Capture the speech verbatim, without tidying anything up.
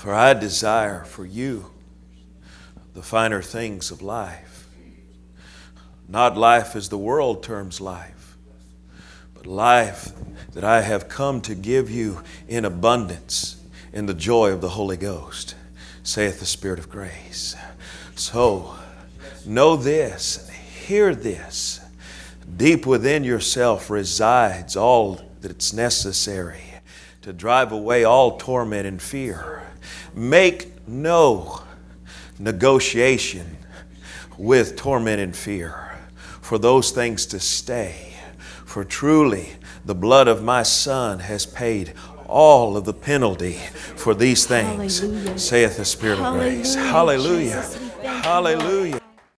For I desire for you the finer things of life. Not life as the world terms life, but life that I have come to give you in abundance in the joy of the Holy Ghost, saith the Spirit of grace. So, know this, hear this. Deep within yourself resides all that's necessary to drive away all torment and fear. Make no negotiation with torment and fear for those things to stay. For truly the blood of my Son has paid all of the penalty for these things, Hallelujah. saith the Spirit of grace. Hallelujah. Hallelujah. Jesus, we thank you, Lord. Hallelujah.